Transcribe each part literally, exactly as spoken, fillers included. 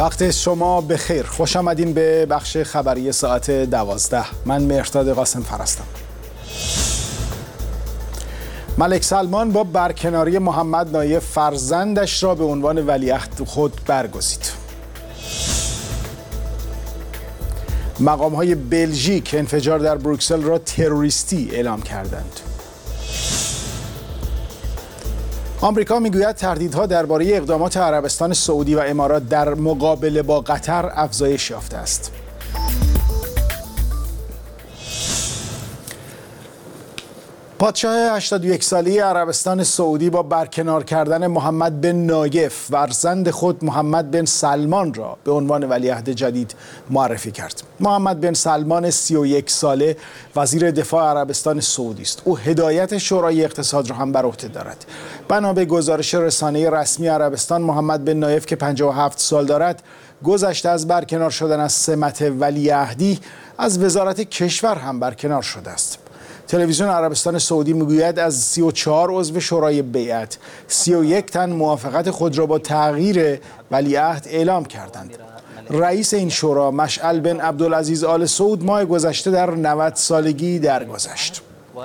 وقت شما بخیر. خوش آمدین به بخش خبری ساعت دوازده. من مهرداد قاسم فرستم. ملک سلمان با برکناری محمد نایف فرزندش را به عنوان ولیعهد خود برگزید. مقام‌های بلژیک انفجار در بروکسل را تروریستی اعلام کردند. آمریکا میگوید تهدیدها درباره اقدامات عربستان سعودی و امارات در مقابله با قطر افزایش یافته است. پادشاه هشتاد و یک ساله عربستان سعودی با برکنار کردن محمد بن نایف فرزند خود محمد بن سلمان را به عنوان ولیعهد جدید معرفی کرد. محمد بن سلمان سی و یک ساله وزیر دفاع عربستان سعودی است. او هدایت شورای اقتصاد را هم بر عهده دارد. بنا به گزارش رسانه رسمی عربستان، محمد بن نایف که پنجاه و هفت سال دارد، گذشته از برکنار شدن از سمت ولیعهدی از وزارت کشور هم برکنار شده است. تلویزیون عربستان سعودی میگوید از سی و چهار عضو شورای بیعت سی و یک تن موافقت خود را با تغییر ولیعهد اعلام کردند. رئیس این شورا مشعل بن عبدالعزیز آل سعود ماه گذشته در نود سالگی درگذشت.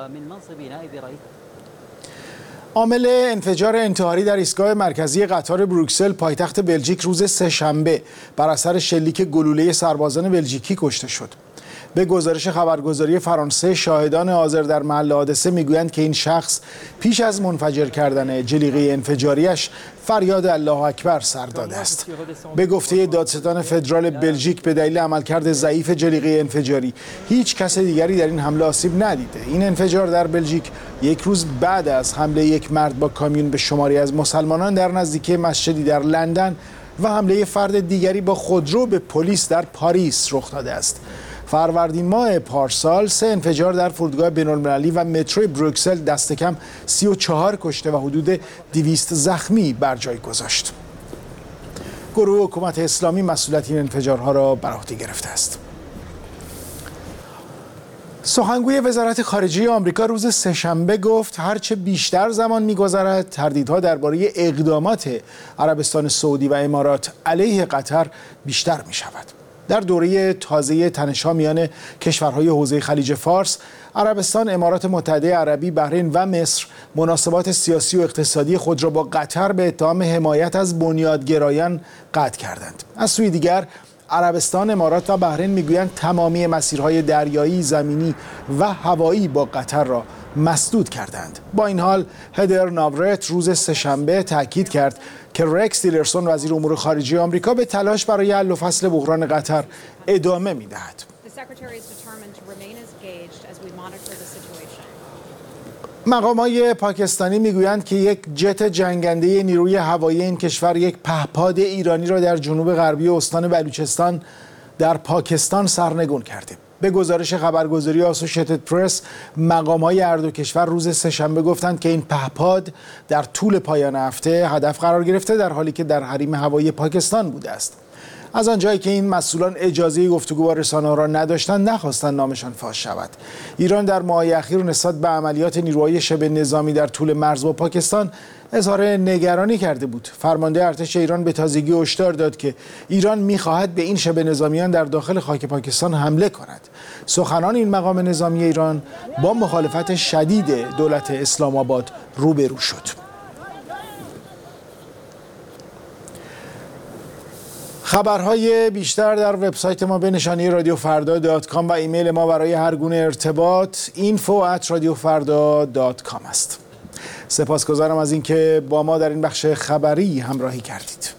عامل انفجار انتحاری در ایستگاه مرکزی قطار بروکسل پایتخت بلژیک روز سه‌شنبه بر اثر شلیک گلوله سربازان بلژیکی کشته شد. به گزارش خبرگزاری فرانسه، شاهدان حاضر در محل حادثه میگویند که این شخص پیش از منفجر کردن جلیقه انفجاریش فریاد الله اکبر سر داده است. به گفته دادستان فدرال بلژیک، به دلیل عملکرد ضعیف جلیقه انفجاری هیچ کس دیگری در این حمله آسیب ندیده. این انفجار در بلژیک یک روز بعد از حمله یک مرد با کامیون به شماری از مسلمانان در نزدیکی مسجدی در لندن و حمله فرد دیگری با خودرو به پلیس در پاریس رخ داده است. فروردین ماه پارسال سه انفجار در فرودگاه بین‌المللی و مترو بروکسل دست کم سی و چهار کشته و حدود دویست زخمی بر جای گذاشت. گروه حکومت اسلامی مسئولیت این انفجارها را بر عهده گرفته است. سخنگوی وزارت خارجه آمریکا روز سه‌شنبه گفت هرچه بیشتر زمان می‌گذرد تردیدها درباره اقدامات عربستان سعودی و امارات علیه قطر بیشتر می‌شود. در دوره تازه تنش‌ها میان کشورهای حوزه خلیج فارس، عربستان، امارات متحده عربی، بحرین و مصر مناسبات سیاسی و اقتصادی خود را با قطر به اتهام حمایت از بنیادگرایان قطع کردند. از سوی دیگر، عربستان، امارات و بحرین میگویند تمامی مسیرهای دریایی، زمینی و هوایی با قطر را مسدود کردند. با این حال هدر ناورت روز سه‌شنبه تاکید کرد که رکس تیلرسون وزیر امور خارجه آمریکا به تلاش برای حل و فصل بحران قطر ادامه می‌دهد. مقامات پاکستانی میگویند که یک جت جنگنده نیروی هوایی این کشور یک پهپاد ایرانی را در جنوب غربی استان بلوچستان در پاکستان سرنگون کرده. به گزارش خبرگزاری آسوشیتد پرس، مقام‌های هر دو کشور روز سه‌شنبه گفتند که این پهپاد در طول پایان هفته هدف قرار گرفته، در حالی که در حریم هوایی پاکستان بوده است. از آنجایی که این مسئولان اجازه گفتگو با رسانه‌ها را نداشتند، نخواستند نامشان فاش شود. ایران در ماه‌های اخیر نسبت به عملیات نیروهای شبه نظامی در طول مرز با پاکستان اظهار نگرانی کرده بود. فرمانده ارتش ایران به تازگی هشدار داد که ایران می‌خواهد به این شبه نظامیان در داخل خاک پاکستان حمله کند. سخنان این مقام نظامی ایران با مخالفت شدید دولت اسلام آباد روبرو شد. خبرهای بیشتر در وبسایت ما به نشانی رادیو فردا دات کام و ایمیل ما برای هر گونه ارتباط اینفو ات رادیو فردا دات کام است. سپاسگزارم از اینکه با ما در این بخش خبری همراهی کردید.